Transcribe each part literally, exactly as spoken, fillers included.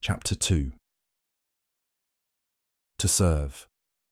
Chapter two. To serve.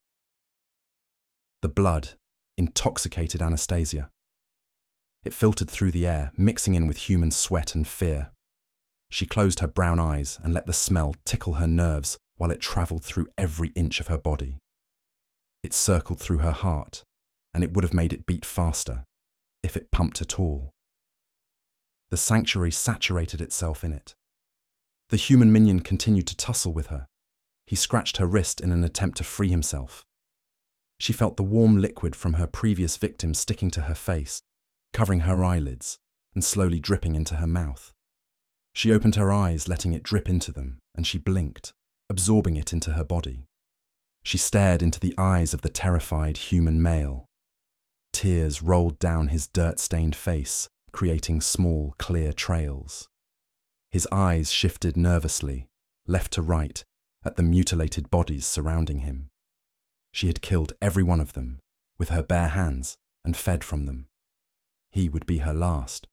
The blood intoxicated Anastasia. It filtered through the air, mixing in with human sweat and fear. She closed her brown eyes and let the smell tickle her nerves while it travelled through every inch of her body. It circled through her heart, and it would have made it beat faster, if it pumped at all. The sanctuary saturated itself in it. The human minion continued to tussle with her. He scratched her wrist in an attempt to free himself. She felt the warm liquid from her previous victim sticking to her face, covering her eyelids, and slowly dripping into her mouth. She opened her eyes, letting it drip into them, and she blinked, absorbing it into her body. She stared into the eyes of the terrified human male. Tears rolled down his dirt-stained face, creating small, clear trails. His eyes shifted nervously, left to right, at the mutilated bodies surrounding him. She had killed every one of them, with her bare hands, and fed from them. He would be her last.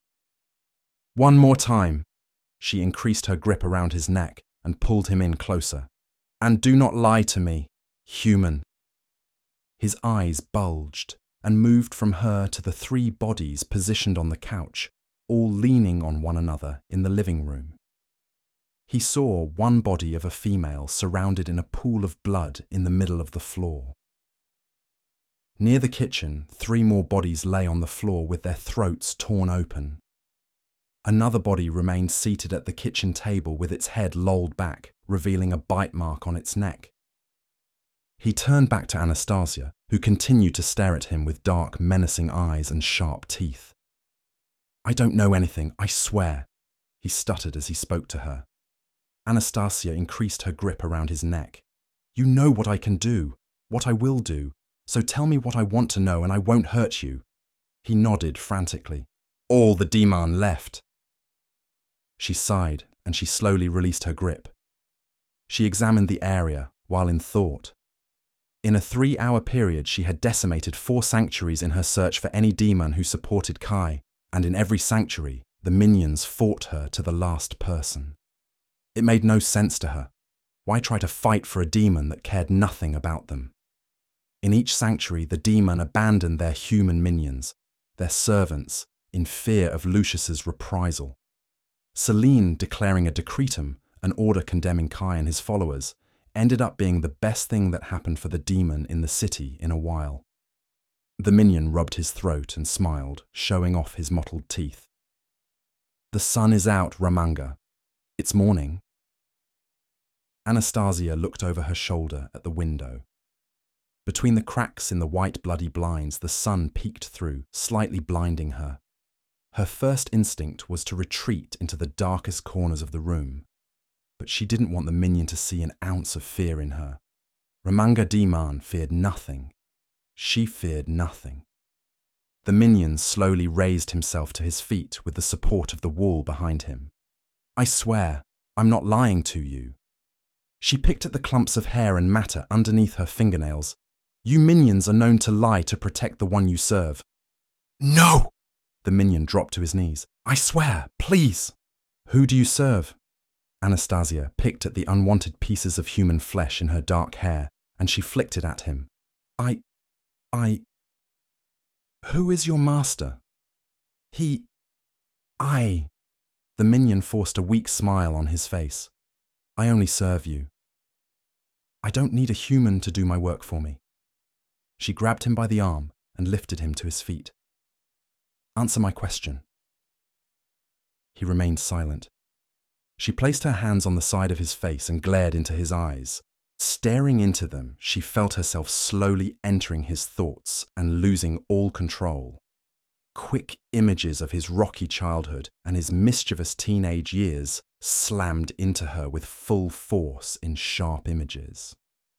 One more time. She increased her grip around his neck and pulled him in closer. And do not lie to me, human. His eyes bulged and moved from her to the three bodies positioned on the couch, all leaning on one another in the living room. He saw one body of a female surrounded in a pool of blood in the middle of the floor. Near the kitchen, three more bodies lay on the floor with their throats torn open. Another body remained seated at the kitchen table with its head lolled back, revealing a bite mark on its neck. He turned back to Anastasia, who continued to stare at him with dark, menacing eyes and sharp teeth. I don't know anything, I swear, he stuttered as he spoke to her. Anastasia increased her grip around his neck. You know what I can do, what I will do, so tell me what I want to know and I won't hurt you. He nodded frantically. All the demon left. She sighed and she slowly released her grip. She examined the area while in thought. In a three-hour period, she had decimated four sanctuaries in her search for any demon who supported Kai, and in every sanctuary, the minions fought her to the last person. It made no sense to her. Why try to fight for a demon that cared nothing about them? In each sanctuary, the demon abandoned their human minions, their servants, in fear of Lucius's reprisal. Celine declaring a decretum, an order condemning Kai and his followers, ended up being the best thing that happened for the demon in the city in a while. The minion rubbed his throat and smiled, showing off his mottled teeth. The sun is out, Ramanga. It's morning. Anastasia looked over her shoulder at the window. Between the cracks in the white bloody blinds, the sun peeked through, slightly blinding her. Her first instinct was to retreat into the darkest corners of the room, but she didn't want the minion to see an ounce of fear in her. Ramanga Demon feared nothing. She feared nothing. The minion slowly raised himself to his feet with the support of the wall behind him. I swear, I'm not lying to you. She picked at the clumps of hair and matter underneath her fingernails. You minions are known to lie to protect the one you serve. No! The minion dropped to his knees. I swear, please! Who do you serve? Anastasia picked at the unwanted pieces of human flesh in her dark hair, and she flicked it at him. I... I... Who is your master? He... I... The minion forced a weak smile on his face. I only serve you. I don't need a human to do my work for me. She grabbed him by the arm and lifted him to his feet. Answer my question. He remained silent. She placed her hands on the side of his face and glared into his eyes. Staring into them, she felt herself slowly entering his thoughts and losing all control. Quick images of his rocky childhood and his mischievous teenage years slammed into her with full force in sharp images.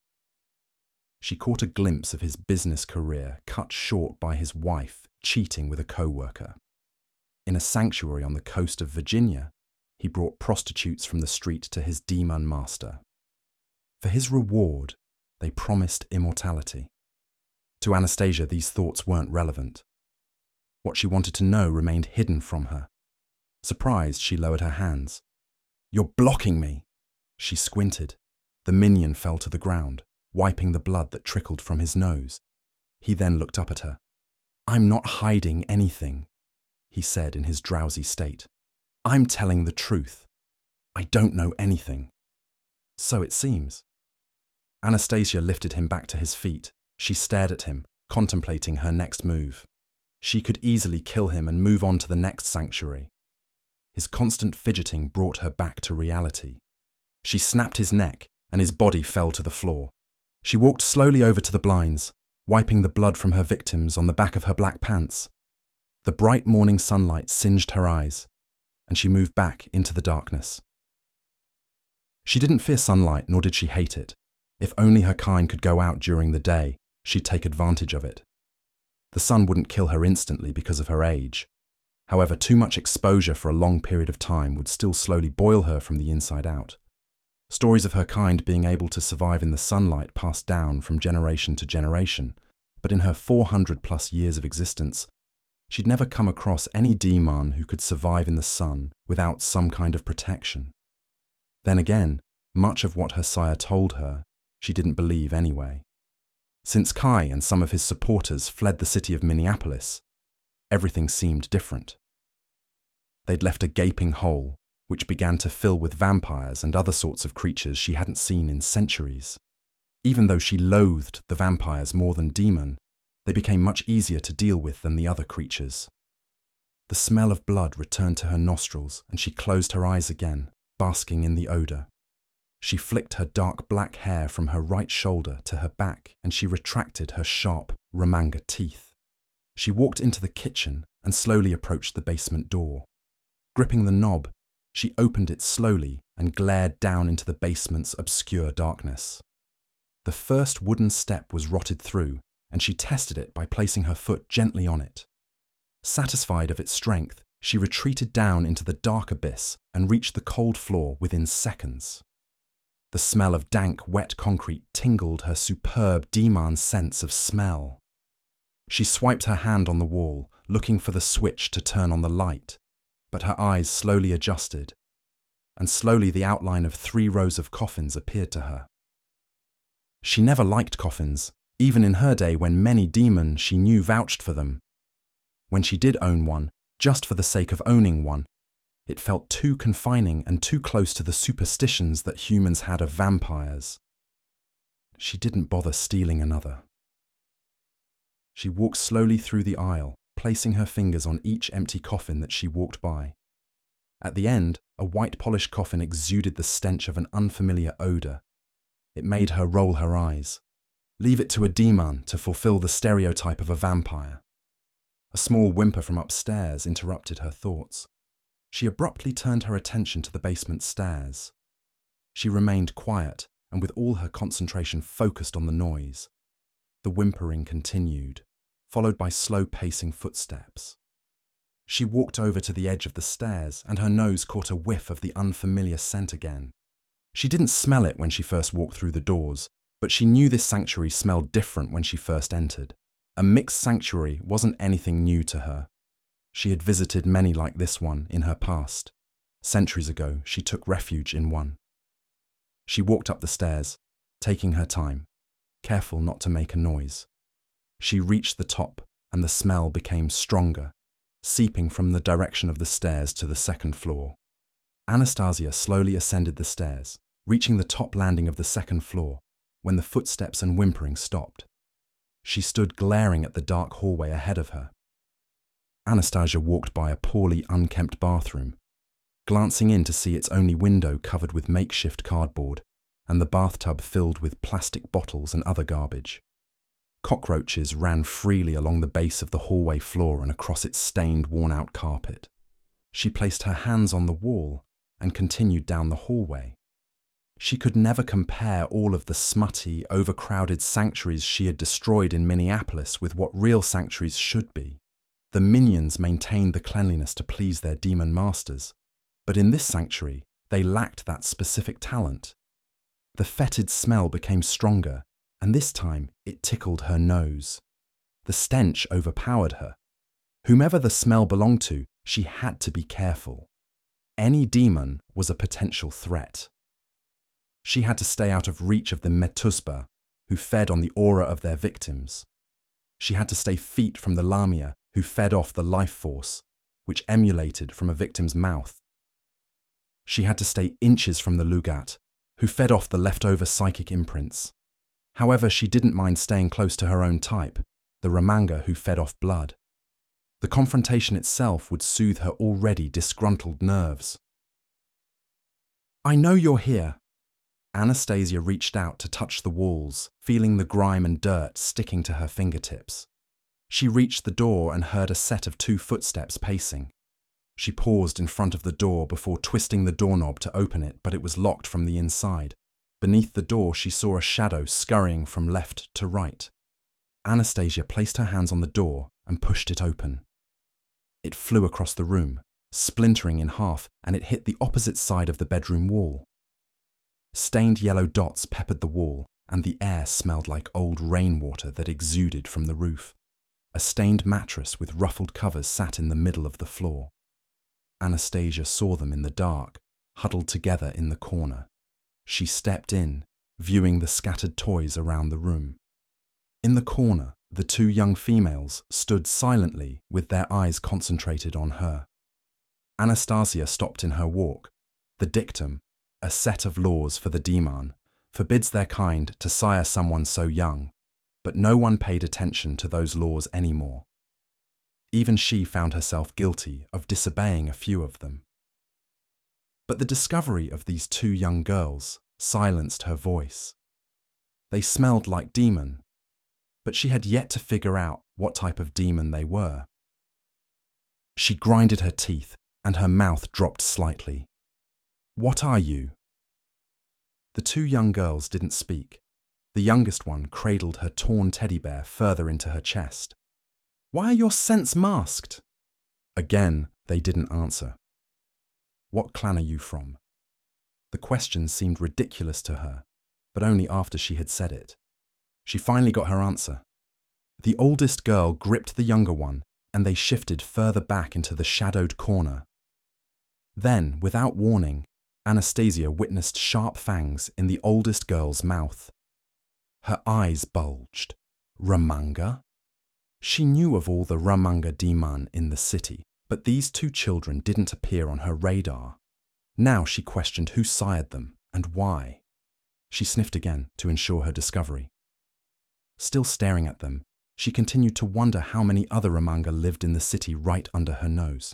She caught a glimpse of his business career cut short by his wife cheating with a co-worker. In a sanctuary on the coast of Virginia, he brought prostitutes from the street to his demon master. For his reward, they promised immortality. To Anastasia, these thoughts weren't relevant. What she wanted to know remained hidden from her. Surprised, she lowered her hands. You're blocking me. She squinted. The minion fell to the ground, wiping the blood that trickled from his nose. He then looked up at her. "I'm not hiding anything," he said in his drowsy state. "I'm telling the truth. I don't know anything." "So it seems." Anastasia lifted him back to his feet. She stared at him, contemplating her next move. She could easily kill him and move on to the next sanctuary. His constant fidgeting brought her back to reality. She snapped his neck, and his body fell to the floor. She walked slowly over to the blinds, wiping the blood from her victims on the back of her black pants. The bright morning sunlight singed her eyes, and she moved back into the darkness. She didn't fear sunlight, nor did she hate it. If only her kind could go out during the day, she'd take advantage of it. The sun wouldn't kill her instantly because of her age. However, too much exposure for a long period of time would still slowly boil her from the inside out. Stories of her kind being able to survive in the sunlight passed down from generation to generation, but in her four hundred plus years of existence, she'd never come across any demon who could survive in the sun without some kind of protection. Then again, much of what her sire told her, she didn't believe anyway. Since Kai and some of his supporters fled the city of Minneapolis, everything seemed different. They'd left a gaping hole, which began to fill with vampires and other sorts of creatures she hadn't seen in centuries. Even though she loathed the vampires more than demon, they became much easier to deal with than the other creatures. The smell of blood returned to her nostrils, and she closed her eyes again, basking in the odour. She flicked her dark black hair from her right shoulder to her back, and she retracted her sharp Ramanga teeth. She walked into the kitchen and slowly approached the basement door. Gripping the knob, she opened it slowly and glared down into the basement's obscure darkness. The first wooden step was rotted through, and she tested it by placing her foot gently on it. Satisfied of its strength, she retreated down into the dark abyss and reached the cold floor within seconds. The smell of dank, wet concrete tingled her superb demon sense of smell. She swiped her hand on the wall, looking for the switch to turn on the light, but her eyes slowly adjusted, and slowly the outline of three rows of coffins appeared to her. She never liked coffins, even in her day when many demons she knew vouched for them. When she did own one, just for the sake of owning one, it felt too confining and too close to the superstitions that humans had of vampires. She didn't bother stealing another. She walked slowly through the aisle, placing her fingers on each empty coffin that she walked by. At the end, a white polished coffin exuded the stench of an unfamiliar odour. It made her roll her eyes. Leave it to a demon to fulfill the stereotype of a vampire. A small whimper from upstairs interrupted her thoughts. She abruptly turned her attention to the basement stairs. She remained quiet and with all her concentration focused on the noise. The whimpering continued, followed by slow-pacing footsteps. She walked over to the edge of the stairs and her nose caught a whiff of the unfamiliar scent again. She didn't smell it when she first walked through the doors, but she knew this sanctuary smelled different when she first entered. A mixed sanctuary wasn't anything new to her. She had visited many like this one in her past. Centuries ago, she took refuge in one. She walked up the stairs, taking her time, careful not to make a noise. She reached the top, and the smell became stronger, seeping from the direction of the stairs to the second floor. Anastasia slowly ascended the stairs, reaching the top landing of the second floor, when the footsteps and whimpering stopped. She stood glaring at the dark hallway ahead of her. Anastasia walked by a poorly unkempt bathroom, glancing in to see its only window covered with makeshift cardboard and the bathtub filled with plastic bottles and other garbage. Cockroaches ran freely along the base of the hallway floor and across its stained, worn-out carpet. She placed her hands on the wall and continued down the hallway. She could never compare all of the smutty, overcrowded sanctuaries she had destroyed in Minneapolis with what real sanctuaries should be. The minions maintained the cleanliness to please their demon masters, but in this sanctuary, they lacked that specific talent. The fetid smell became stronger, and this time it tickled her nose. The stench overpowered her. Whomever the smell belonged to, she had to be careful. Any demon was a potential threat. She had to stay out of reach of the Metusba, who fed on the aura of their victims. She had to stay feet from the Lamia, who fed off the life force, which emulated from a victim's mouth. She had to stay inches from the Lugat, who fed off the leftover psychic imprints. However, she didn't mind staying close to her own type, the Ramanga who fed off blood. The confrontation itself would soothe her already disgruntled nerves. "I know you're here." Anastasia reached out to touch the walls, feeling the grime and dirt sticking to her fingertips. She reached the door and heard a set of two footsteps pacing. She paused in front of the door before twisting the doorknob to open it, but it was locked from the inside. Beneath the door, she saw a shadow scurrying from left to right. Anastasia placed her hands on the door and pushed it open. It flew across the room, splintering in half, and it hit the opposite side of the bedroom wall. Stained yellow dots peppered the wall, and the air smelled like old rainwater that exuded from the roof. A stained mattress with ruffled covers sat in the middle of the floor. Anastasia saw them in the dark, huddled together in the corner. She stepped in, viewing the scattered toys around the room. In the corner, the two young females stood silently with their eyes concentrated on her. Anastasia stopped in her walk. The dictum, a set of laws for the Demon, forbids their kind to sire someone so young, but no one paid attention to those laws anymore. Even she found herself guilty of disobeying a few of them. But the discovery of these two young girls silenced her voice. They smelled like demon, but she had yet to figure out what type of demon they were. She grinded her teeth, and her mouth dropped slightly. "What are you?" The two young girls didn't speak. The youngest one cradled her torn teddy bear further into her chest. "Why are your scents masked?" Again, they didn't answer. "What clan are you from?" The question seemed ridiculous to her, but only after she had said it. She finally got her answer. The oldest girl gripped the younger one, and they shifted further back into the shadowed corner. Then, without warning, Anastasia witnessed sharp fangs in the oldest girl's mouth. Her eyes bulged. Ramanga? She knew of all the Ramanga Demon in the city, but these two children didn't appear on her radar. Now she questioned who sired them and why. She sniffed again to ensure her discovery. Still staring at them, she continued to wonder how many other Ramanga lived in the city right under her nose.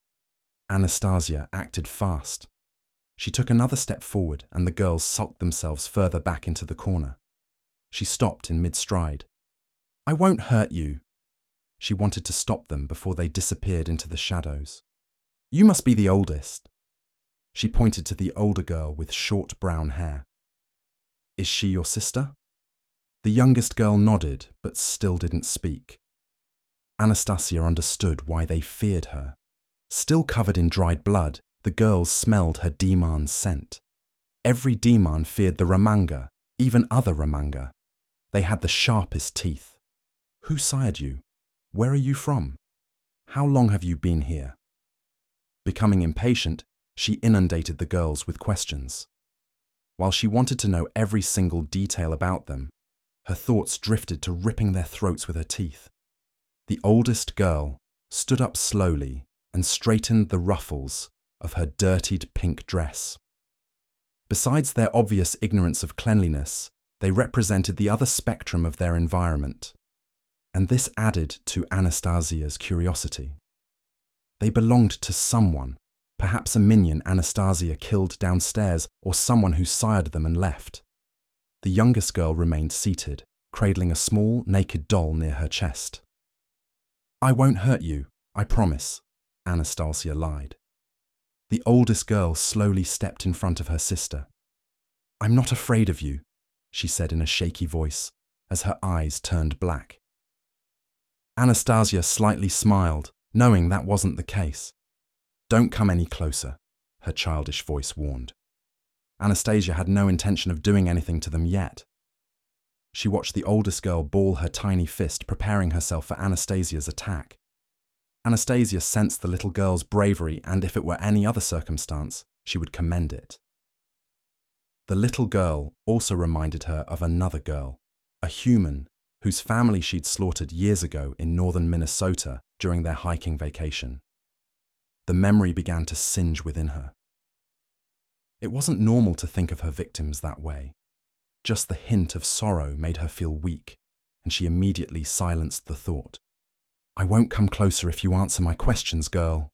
Anastasia acted fast. She took another step forward, and the girls sulked themselves further back into the corner. She stopped in mid-stride. "I won't hurt you." She wanted to stop them before they disappeared into the shadows. "You must be the oldest." She pointed to the older girl with short brown hair. "Is she your sister?" The youngest girl nodded, but still didn't speak. Anastasia understood why they feared her. Still covered in dried blood, the girls smelled her Demon's scent. Every Demon feared the Ramanga, even other Ramanga. They had the sharpest teeth. "Who sired you? Where are you from? How long have you been here?" Becoming impatient, she inundated the girls with questions. While she wanted to know every single detail about them, her thoughts drifted to ripping their throats with her teeth. The oldest girl stood up slowly and straightened the ruffles of her dirtied pink dress. Besides their obvious ignorance of cleanliness, they represented the other spectrum of their environment, and this added to Anastasia's curiosity. They belonged to someone, perhaps a minion Anastasia killed downstairs or someone who sired them and left. The youngest girl remained seated, cradling a small, naked doll near her chest. "I won't hurt you, I promise," Anastasia lied. The oldest girl slowly stepped in front of her sister. "I'm not afraid of you," she said in a shaky voice, as her eyes turned black. Anastasia slightly smiled, knowing that wasn't the case. "Don't come any closer," her childish voice warned. Anastasia had no intention of doing anything to them yet. She watched the oldest girl ball her tiny fist, preparing herself for Anastasia's attack. Anastasia sensed the little girl's bravery, and if it were any other circumstance, she would commend it. The little girl also reminded her of another girl, a human whose family she'd slaughtered years ago in northern Minnesota during their hiking vacation. The memory began to singe within her. It wasn't normal to think of her victims that way. Just the hint of sorrow made her feel weak, and she immediately silenced the thought. "I won't come closer if you answer my questions, girl."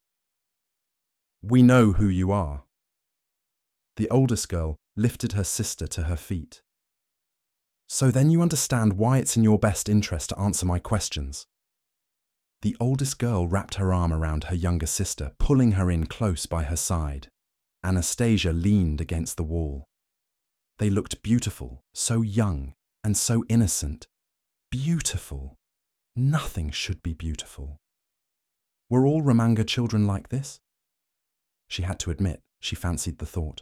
"We know who you are." The oldest girl lifted her sister to her feet. "So then you understand why it's in your best interest to answer my questions." The oldest girl wrapped her arm around her younger sister, pulling her in close by her side. Anastasia leaned against the wall. They looked beautiful, so young and so innocent. Beautiful. Nothing should be beautiful. Were all Ramanga children like this? She had to admit she fancied the thought.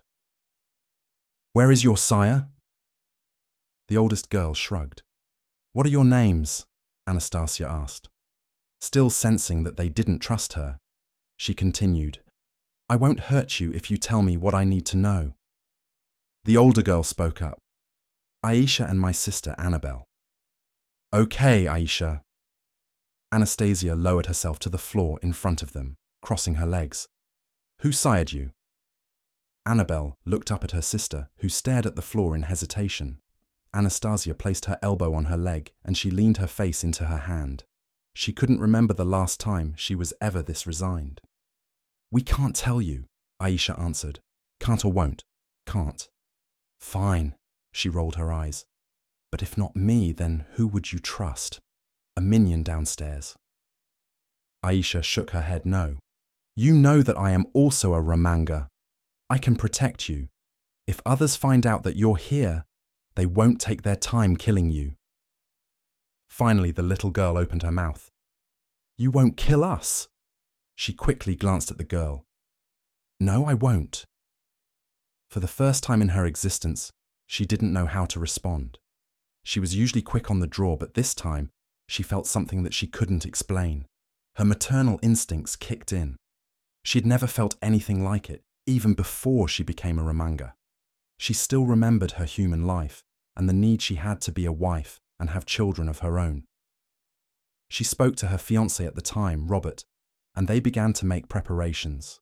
"Where is your sire?" The oldest girl shrugged. "What are your names?" Anastasia asked. Still sensing that they didn't trust her, she continued, "I won't hurt you if you tell me what I need to know." The older girl spoke up. "Aisha and my sister Annabelle." "Okay, Aisha." Anastasia lowered herself to the floor in front of them, crossing her legs. "Who sired you?" Annabelle looked up at her sister, who stared at the floor in hesitation. Anastasia placed her elbow on her leg and she leaned her face into her hand. She couldn't remember the last time she was ever this resigned. "We can't tell you," Aisha answered. "Can't or won't. Can't." "Fine," she rolled her eyes. "But if not me, then who would you trust? A minion downstairs?" Aisha shook her head no. "You know that I am also a Ramanga. I can protect you. If others find out that you're here, they won't take their time killing you." Finally, the little girl opened her mouth. "You won't kill us?" She quickly glanced at the girl. "No, I won't." For the first time in her existence, she didn't know how to respond. She was usually quick on the draw, but this time, she felt something that she couldn't explain. Her maternal instincts kicked in. She'd never felt anything like it, even before she became a Ramanga. She still remembered her human life and the need she had to be a wife and have children of her own. She spoke to her fiancé at the time, Robert, and they began to make preparations.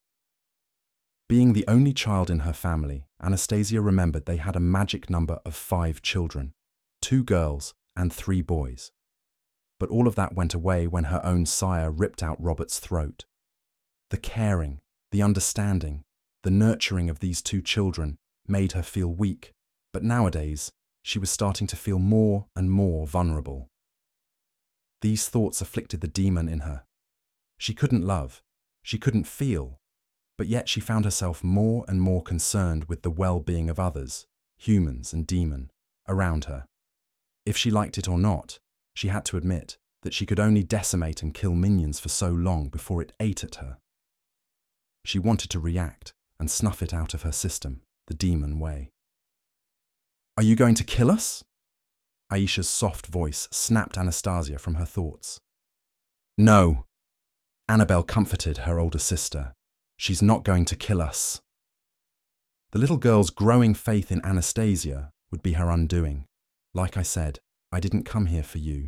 Being the only child in her family, Anastasia remembered they had a magic number of five children, two girls and three boys. But all of that went away when her own sire ripped out Robert's throat. The caring, the understanding, the nurturing of these two children made her feel weak, but nowadays she was starting to feel more and more vulnerable. These thoughts afflicted the demon in her. She couldn't love, she couldn't feel, but yet she found herself more and more concerned with the well-being of others, humans and demon, around her. If she liked it or not, she had to admit that she could only decimate and kill minions for so long before it ate at her. She wanted to react and snuff it out of her system, the demon way. "Are you going to kill us?" Aisha's soft voice snapped Anastasia from her thoughts. "No." Annabelle comforted her older sister. "She's not going to kill us." The little girl's growing faith in Anastasia would be her undoing. "Like I said, I didn't come here for you."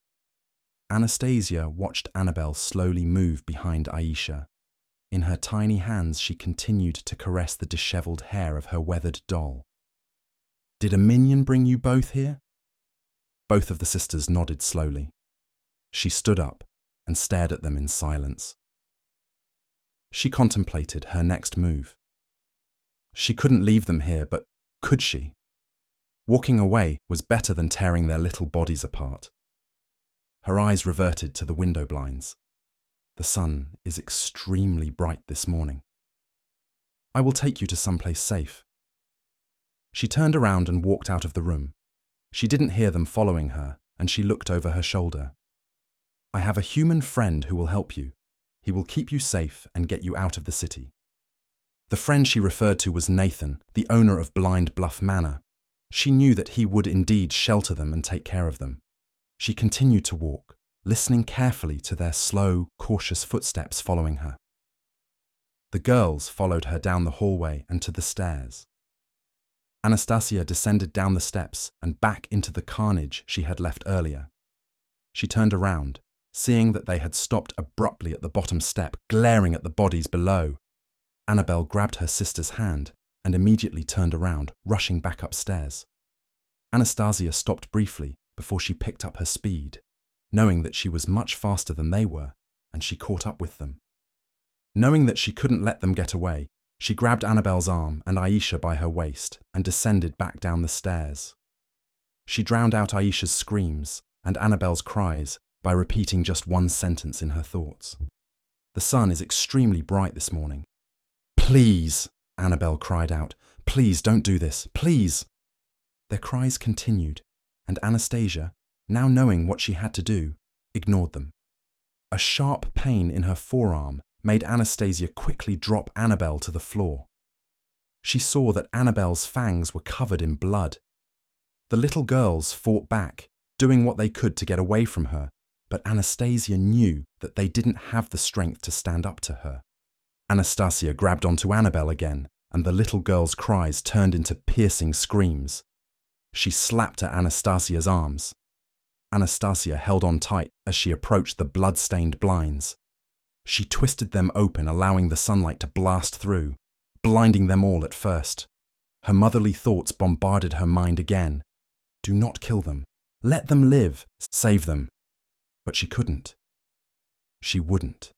Anastasia watched Annabelle slowly move behind Aisha. In her tiny hands, she continued to caress the dishevelled hair of her weathered doll. "Did a minion bring you both here?" Both of the sisters nodded slowly. She stood up and stared at them in silence. She contemplated her next move. She couldn't leave them here, but could she? Walking away was better than tearing their little bodies apart. Her eyes reverted to the window blinds. The sun is extremely bright this morning. "I will take you to someplace safe." She turned around and walked out of the room. She didn't hear them following her, and she looked over her shoulder. "I have a human friend who will help you. He will keep you safe and get you out of the city." The friend she referred to was Nathan, the owner of Blind Bluff Manor. She knew that he would indeed shelter them and take care of them. She continued to walk, listening carefully to their slow, cautious footsteps following her. The girls followed her down the hallway and to the stairs. Anastasia descended down the steps and back into the carnage she had left earlier. She turned around, seeing that they had stopped abruptly at the bottom step, glaring at the bodies below. Annabelle grabbed her sister's hand and immediately turned around, rushing back upstairs. Anastasia stopped briefly before she picked up her speed, knowing that she was much faster than they were, and she caught up with them. Knowing that she couldn't let them get away, she grabbed Annabelle's arm and Aisha by her waist and descended back down the stairs. She drowned out Aisha's screams and Annabelle's cries by repeating just one sentence in her thoughts. The sun is extremely bright this morning. Please, Annabelle cried out. Please don't do this, please. Their cries continued, and Anastasia, now knowing what she had to do, ignored them. A sharp pain in her forearm made Anastasia quickly drop Annabelle to the floor. She saw that Annabelle's fangs were covered in blood. The little girls fought back, doing what they could to get away from her, but Anastasia knew that they didn't have the strength to stand up to her. Anastasia grabbed onto Annabelle again, and the little girl's cries turned into piercing screams. She slapped at Anastasia's arms. Anastasia held on tight as she approached the blood-stained blinds. She twisted them open, allowing the sunlight to blast through, blinding them all at first. Her motherly thoughts bombarded her mind again. Do not kill them. Let them live. Save them. But she couldn't. She wouldn't.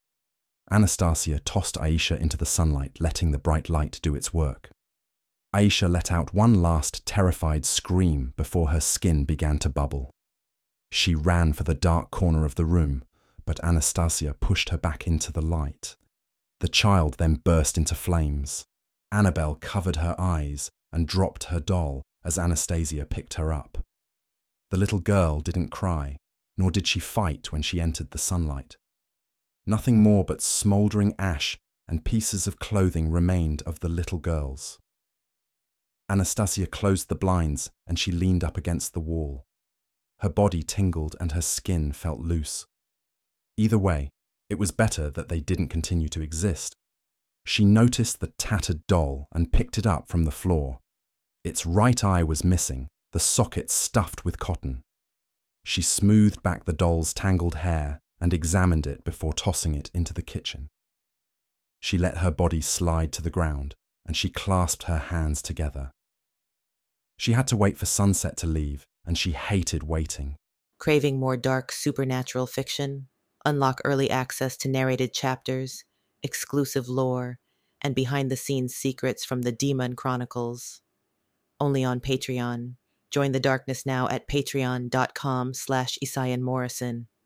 Anastasia tossed Aisha into the sunlight, letting the bright light do its work. Aisha let out one last terrified scream before her skin began to bubble. She ran for the dark corner of the room, but Anastasia pushed her back into the light. The child then burst into flames. Annabelle covered her eyes and dropped her doll as Anastasia picked her up. The little girl didn't cry, nor did she fight when she entered the sunlight. Nothing more but smouldering ash and pieces of clothing remained of the little girls. Anastasia closed the blinds and she leaned up against the wall. Her body tingled and her skin felt loose. Either way, it was better that they didn't continue to exist. She noticed the tattered doll and picked it up from the floor. Its right eye was missing, the socket stuffed with cotton. She smoothed back the doll's tangled hair and examined it before tossing it into the kitchen. She let her body slide to the ground and she clasped her hands together. She had to wait for sunset to leave, and she hated waiting. Craving more dark supernatural fiction? Unlock early access to narrated chapters, exclusive lore, and behind-the-scenes secrets from the Demon Chronicles. Only on Patreon. Join the darkness now at patreon.com slash Isayan Morrison.